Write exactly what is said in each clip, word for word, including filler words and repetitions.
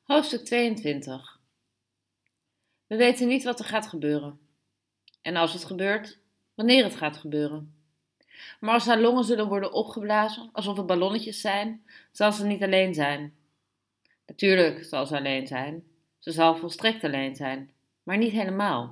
Hoofdstuk tweeëntwintig. We weten niet wat er gaat gebeuren. En als het gebeurt, wanneer het gaat gebeuren. Maar als haar longen zullen worden opgeblazen, alsof het ballonnetjes zijn, zal ze niet alleen zijn. Natuurlijk zal ze alleen zijn. Ze zal volstrekt alleen zijn, maar niet helemaal.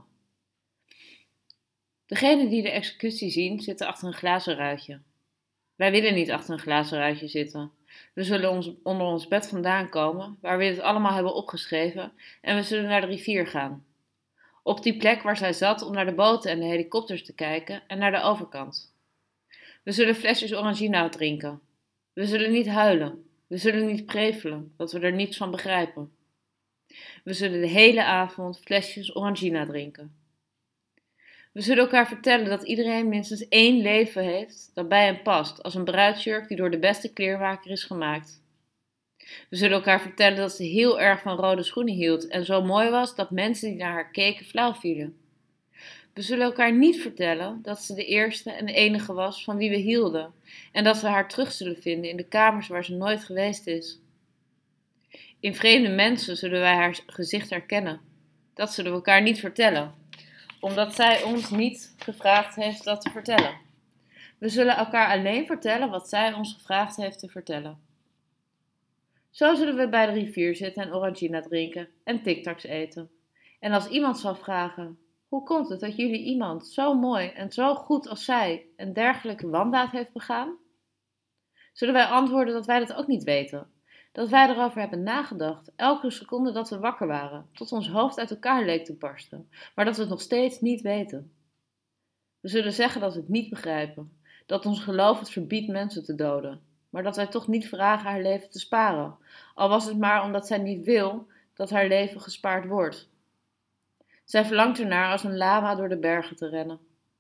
Degenen die de executie zien, zitten achter een glazen ruitje. Wij willen niet achter een glazen ruitje zitten. We zullen ons onder ons bed vandaan komen, waar we dit allemaal hebben opgeschreven, en we zullen naar de rivier gaan. Op die plek waar zij zat om naar de boten en de helikopters te kijken en naar de overkant. We zullen flesjes orangina drinken. We zullen niet huilen. We zullen niet prevelen, dat we er niets van begrijpen. We zullen de hele avond flesjes orangina drinken. We zullen elkaar vertellen dat iedereen minstens één leven heeft dat bij hem past, als een bruidsjurk die door de beste kleermaker is gemaakt. We zullen elkaar vertellen dat ze heel erg van rode schoenen hield en zo mooi was dat mensen die naar haar keken flauw vielen. We zullen elkaar niet vertellen dat ze de eerste en enige was van wie we hielden en dat we haar terug zullen vinden in de kamers waar ze nooit geweest is. In vreemde mensen zullen wij haar gezicht herkennen. Dat zullen we elkaar niet vertellen, omdat zij ons niet gevraagd heeft dat te vertellen. We zullen elkaar alleen vertellen wat zij ons gevraagd heeft te vertellen. Zo zullen we bij de rivier zitten en orangina drinken en tic-tacs eten. En als iemand zal vragen, hoe komt het dat jullie iemand zo mooi en zo goed als zij een dergelijke wandaad heeft begaan? Zullen wij antwoorden dat wij dat ook niet weten. Dat wij erover hebben nagedacht, elke seconde dat we wakker waren, tot ons hoofd uit elkaar leek te barsten, maar dat we het nog steeds niet weten. We zullen zeggen dat we het niet begrijpen, dat ons geloof het verbiedt mensen te doden, maar dat wij toch niet vragen haar leven te sparen, al was het maar omdat zij niet wil dat haar leven gespaard wordt. Zij verlangt ernaar als een lama door de bergen te rennen.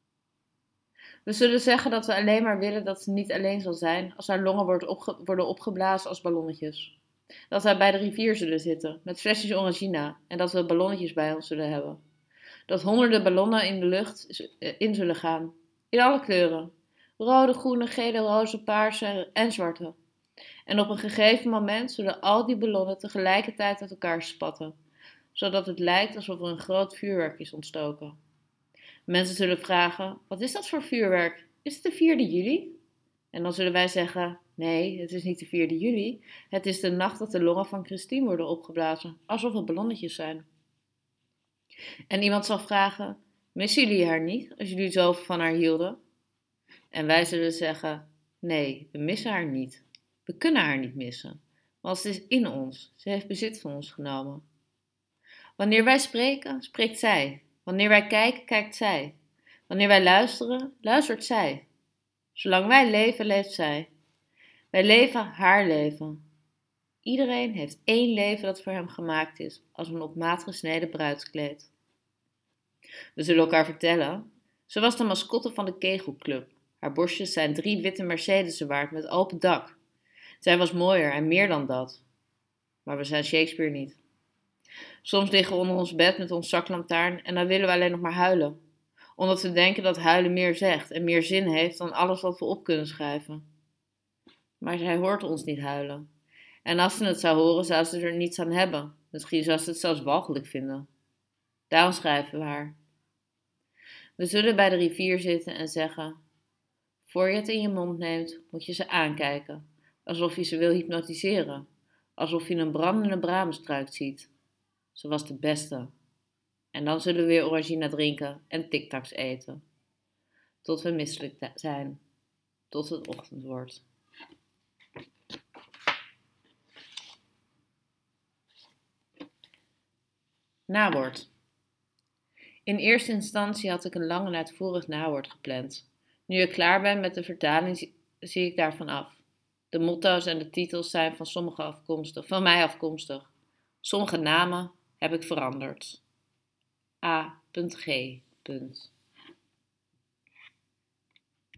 We zullen zeggen dat we alleen maar willen dat ze niet alleen zal zijn als haar longen worden, opge- worden opgeblazen als ballonnetjes. Dat wij bij de rivier zullen zitten met flesjes orangina en dat we ballonnetjes bij ons zullen hebben. Dat honderden ballonnen in de lucht in zullen gaan, in alle kleuren. Rode, groene, gele, roze, paarse en zwarte. En op een gegeven moment zullen al die ballonnen tegelijkertijd uit elkaar spatten, zodat het lijkt alsof er een groot vuurwerk is ontstoken. Mensen zullen vragen, wat is dat voor vuurwerk? Is het de vierde juli? En dan zullen wij zeggen, nee, het is niet de vierde juli. Het is de nacht dat de longen van Christine worden opgeblazen, alsof het ballonnetjes zijn. En iemand zal vragen, missen jullie haar niet, als jullie zo van haar hielden? En wij zullen zeggen, nee, we missen haar niet. We kunnen haar niet missen, want ze is in ons. Ze heeft bezit van ons genomen. Wanneer wij spreken, spreekt zij. Wanneer wij kijken, kijkt zij. Wanneer wij luisteren, luistert zij. Zolang wij leven, leeft zij. Wij leven haar leven. Iedereen heeft één leven dat voor hem gemaakt is, als een op maat gesneden bruidskleed. We zullen elkaar vertellen, ze was de mascotte van de kegelclub. Haar borstjes zijn drie witte Mercedes'en waard met open dak. Zij was mooier en meer dan dat. Maar we zijn Shakespeare niet. Soms liggen we onder ons bed met ons zaklantaarn en dan willen we alleen nog maar huilen. Omdat we denken dat huilen meer zegt en meer zin heeft dan alles wat we op kunnen schrijven. Maar zij hoort ons niet huilen. En als ze het zou horen, zou ze er niets aan hebben. Misschien zou ze het zelfs walgelijk vinden. Daarom schrijven we haar. We zullen bij de rivier zitten en zeggen, voor je het in je mond neemt, moet je ze aankijken. Alsof je ze wil hypnotiseren. Alsof je een brandende braamstruik ziet. Ze was de beste. En dan zullen we weer orangina drinken en tic-tacs eten. Tot we misselijk zijn. Tot het ochtend wordt. Nawoord. In eerste instantie had ik een lang en uitvoerig nawoord gepland. Nu ik klaar ben met de vertaling, zie ik daarvan af. De motto's en de titels zijn van sommige afkomstig, van mij afkomstig. Sommige namen heb ik veranderd. A G